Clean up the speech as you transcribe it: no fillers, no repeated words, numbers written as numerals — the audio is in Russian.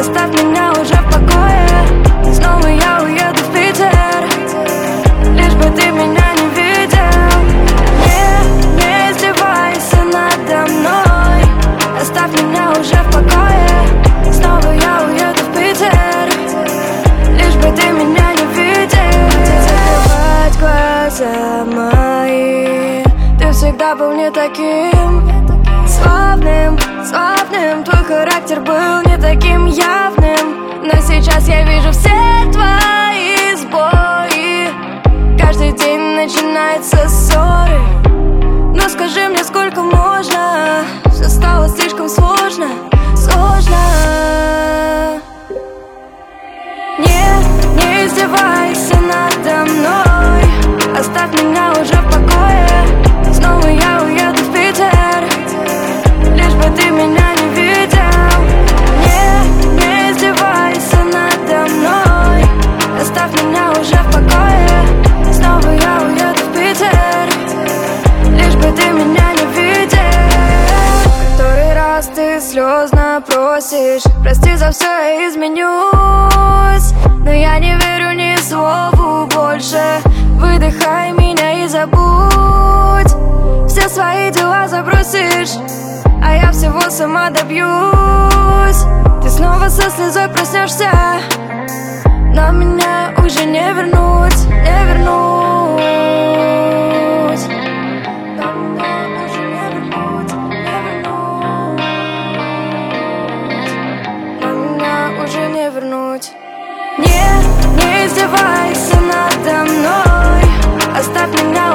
оставь меня уже в покое. Снова я уеду в Питер, лишь бы ты меня не видел. Не издевайся надо мной, оставь меня уже в покое. Снова я уеду в Питер, лишь бы ты меня не видел. Закрывать глаза мои, ты всегда был не таким славным, славным. Твой характер был не таким явным, но сейчас я вижу все твои сбои. Каждый день начинается ссоры. Но скажи мне, сколько можно? Все стало слишком сложно, сложно. Не издевайся надо мной, оставь меня уже в покое. Снова я уеду в Питер, лишь бы ты меня не видел. Не издевайся надо мной, оставь меня уже в покое. Снова я уеду в Питер, лишь бы ты меня не видел. Который раз ты слезно просишь: прости за все, я изменюсь. Но я не верю ни слову больше. Выдыхай меня и забудь. Все свои дела забросишь, а я всего сама добьюсь. Ты снова со слезой проснешься, но меня уже не вернуть, не вернуть. Но меня уже не вернуть. Не издевайся надо мной, оставь меня